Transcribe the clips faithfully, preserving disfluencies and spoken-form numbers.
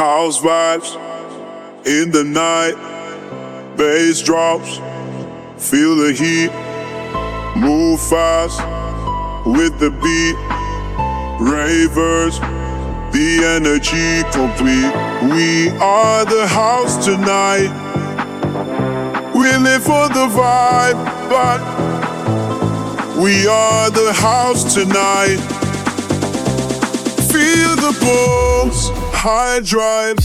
House vibes in the night, bass drops, feel the heat, move fast with the beat. Ravers, the energy complete. We are the house tonight. We live for the vibe, but we are the house tonight. Feel the pulse, high drives.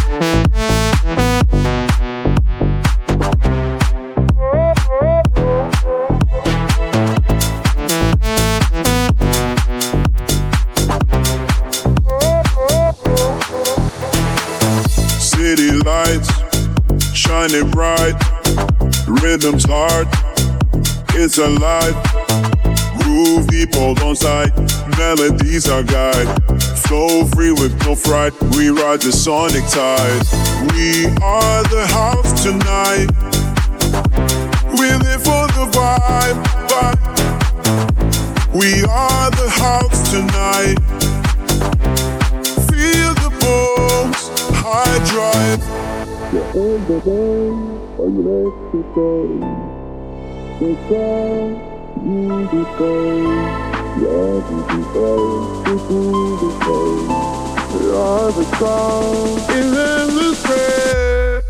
City lights shining bright, rhythm's hard, it's alive. Groove deep, hold on sight, melodies are guide. Flow free with no fright, we ride the sonic tide. We are the house tonight. We live for the vibe, but we are the house tonight. Feel the pulse, high drive. The end of the day, or you let it go. The sound, you decay. Yeah, you decay, you do decay. We are the sound, in endless prayer.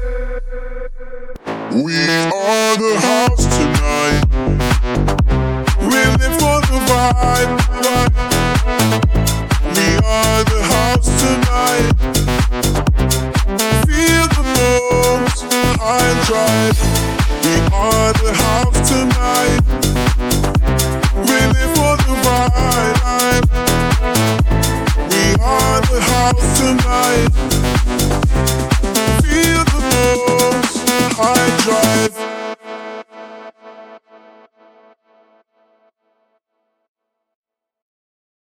We are the house tonight. We live for the vibe, but we are the house tonight.